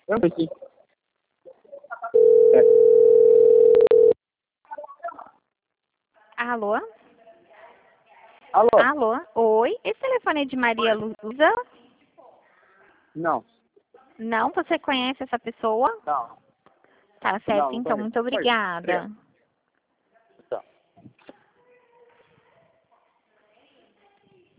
Eu não sei. É. Alô? Alô? Alô? Oi? Esse telefone é de Maria Luísa? Não. Não? Você conhece essa pessoa? Não. Tá certo, Não então. conheço. Muito Oi. obrigada.